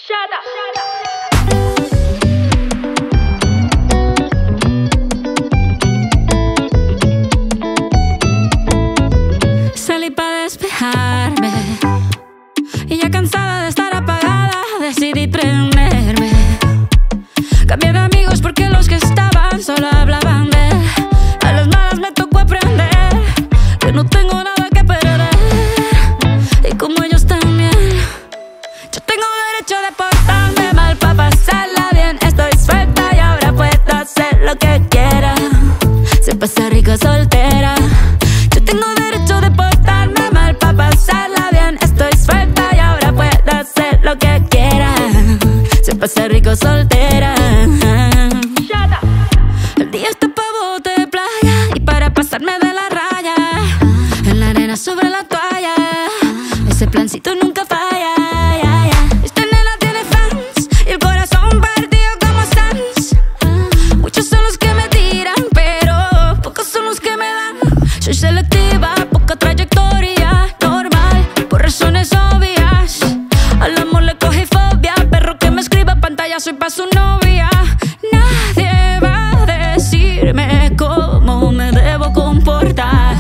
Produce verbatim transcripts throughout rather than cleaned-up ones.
Shut up. Shut up. Salí para despejarme y ya cansada de estar apagada decidí prenderme. Cambié de amigos porque los que estaban solo hablaban de él. A las malas me tocó aprender que no tengo nada que perder, y como ellos también, yo tengo derecho de portarme mal para pasarla bien. Estoy suelta y ahora puedo hacer lo que quiera. Se pasa rico soltera. Yo tengo derecho de portarme mal para pasarla bien. Estoy suelta y ahora puedo hacer lo que quiera. Se pasa rico soltera. El día está pa' bote de playa y para pasarme de la raya, en la arena sobre la toalla, ese plancito nunca falla. Ya, ya. Esta nena tiene fans y el corazón partido como Sans. Muchos son los que me tiran, pero pocos son los que me dan. Soy selectiva, poca trayectoria, normal, por razones obvias. Al amor le cogí fobia, perro que me escriba pantalla, soy pa' su novia. Nadie va a decirme cómo me debo comportar.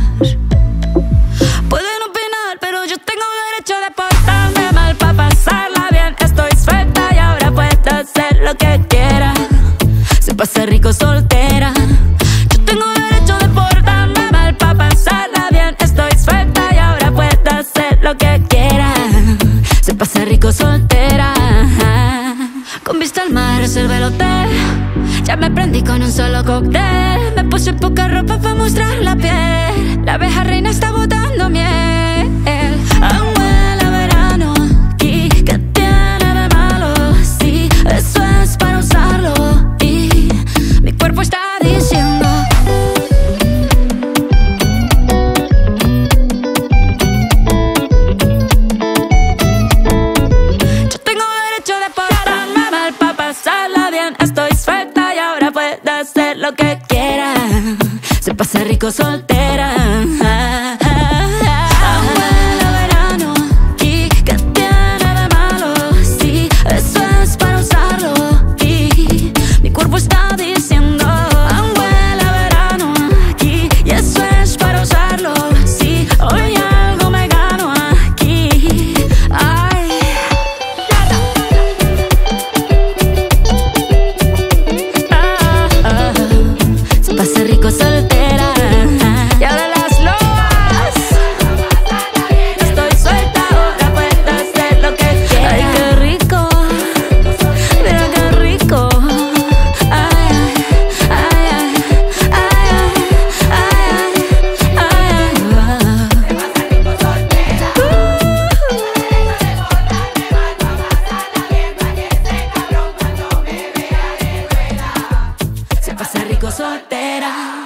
Pueden opinar, pero yo tengo derecho de portarme mal para pasarla bien. Estoy suelta y ahora puedo hacer lo que quiera. Se pasa rico soltera. Yo tengo derecho de portarme mal para pasarla bien. Estoy suelta y ahora puedo hacer lo que quiera. Se pasa rico soltera. Con vista al mar reservé el hotel. Ya me prendí con un solo cóctel. Me puse poca ropa para mostrar la piel. La abeja reina está botando miel. Aún huele a verano aquí. ¿Qué tiene de malo? Sí, eso es para usarlo. Y mi cuerpo está diciendo: yo tengo derecho de portarme mal para pasarla bien. Estoy suelta y ahora puedo hacer lo que quiera. Se pasa rico soltera. Aún huele a verano aquí. ¿Qué tiene de malo? Sí, eso es para usarlo. Y mi cuerpo está diciendo: aún huele a verano aquí. Y eso es para usarlo. Sí, hoy algo me gano aquí. Ay. Ah, ah. Se pasa rico soltera. Y ahora las lobas. Estoy suelta, ahora puedo hacer lo que quiera. Ay, qué rico. Mira qué rico. Ay, ay, ay, ay, ay, ay, ay, ay. Se pasa rico soltera.